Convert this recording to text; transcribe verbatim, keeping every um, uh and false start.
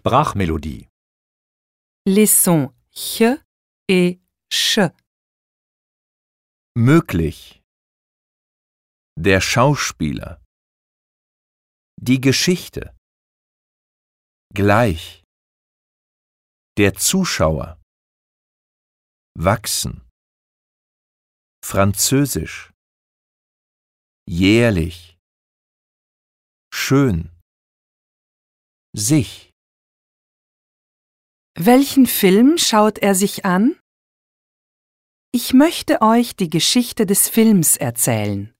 Sprachmelodie. Les sons ch et ch. Möglich. Der Schauspieler. Die Geschichte. Gleich. Der Zuschauer. Wachsen. Französisch. Jährlich. Schön. Sich. Welchen Film schaut er sich an? Ich möchte euch die Geschichte des Films erzählen.